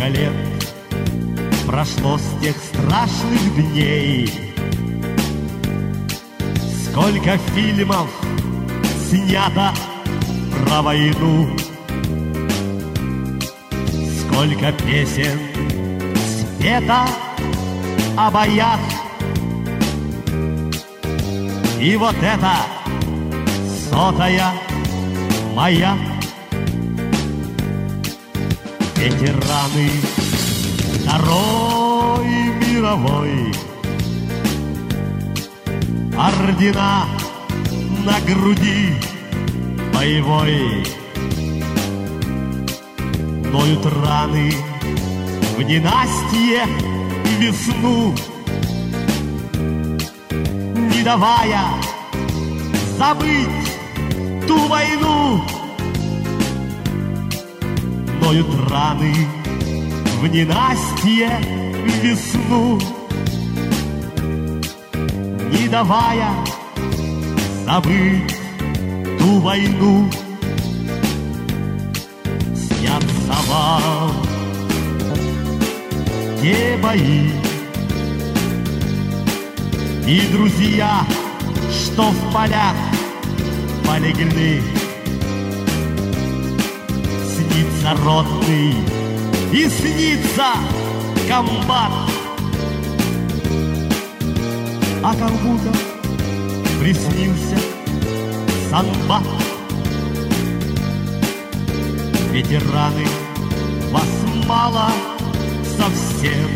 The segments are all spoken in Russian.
Сколько лет прошло с тех страшных дней, сколько фильмов снято про войну, сколько песен спето о боях. И вот эта 100-я моя. Ветераны Второй мировой, ордена на груди боевой. Ноют раны в ненастье и весну, не давая забыть ту войну. Ноют раны в ненастье и весну, не давая забыть ту войну. Снятся вам те бои и друзья, что в полях полегли. Снится ротный и снится комбат, а кому-то приснился санбат. Ветераны, вас мало совсем.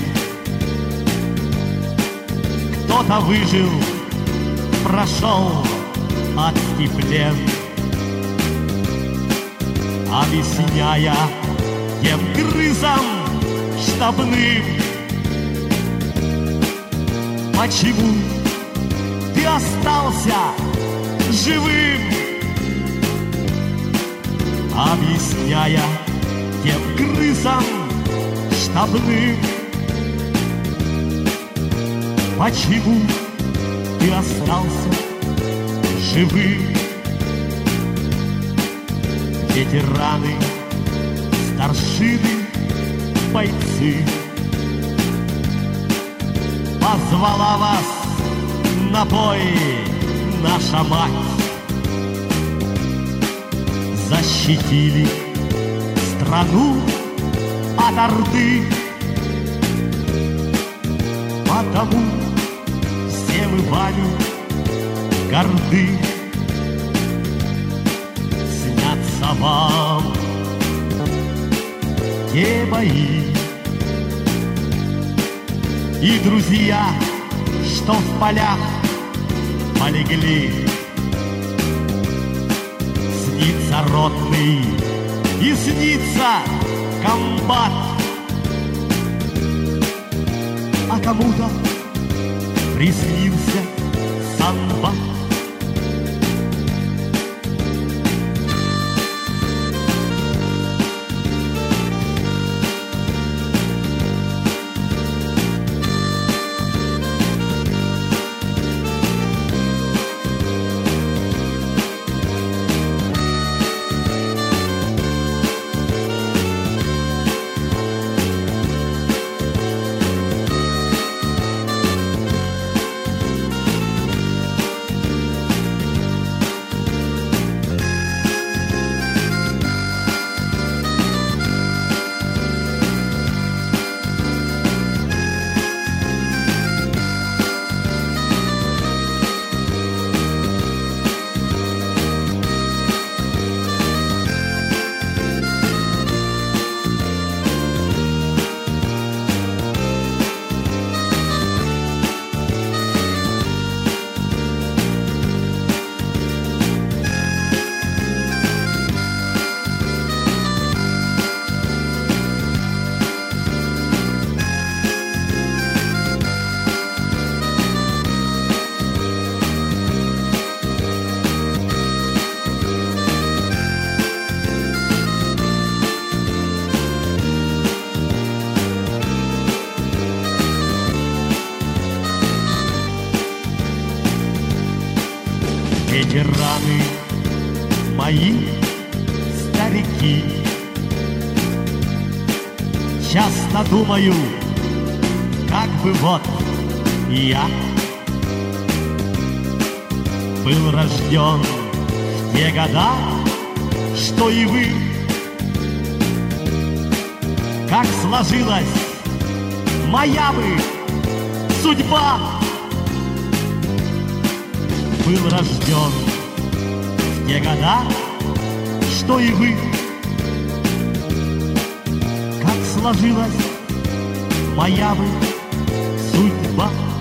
Кто-то выжил, прошел адский плен, объясняя тем крысам штабным, почему ты остался живым. Объясняя тем крысам штабным, почему ты остался живым. Ветераны, старшины, бойцы, позвала вас на бой наша мать. Защитили страну от орды, потому все мы вами горды. Снятся вам те бои и друзья, что в полях полегли. Снится ротный и снится комбат, а кому-то приснился санбат. Ветераны, мои старики, часто думаю, как бы вот я был рожден в те года, что и вы. Как сложилась моя бы судьба. Был рожден в те года, что и вы. Как сложилась моя бы судьба.